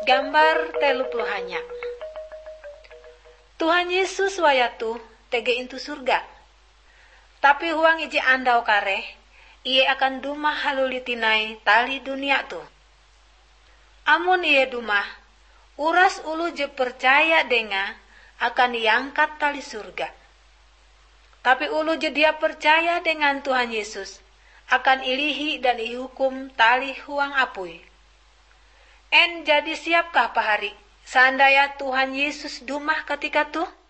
Gambar 30. Tuhan Yesus wayatu tege intu surga. Tapi huang iji andau kare, ia akan dumah halulitinai tali dunia tu. Amun ia dumah, uras ulu je percaya denga akan diangkat tali surga. Tapi ulu je dia percaya dengan Tuhan Yesus akan ilihi dan dihukum tali huang apui. En jadi siapkah pahari seandainya Tuhan Yesus dumah ketika tuh?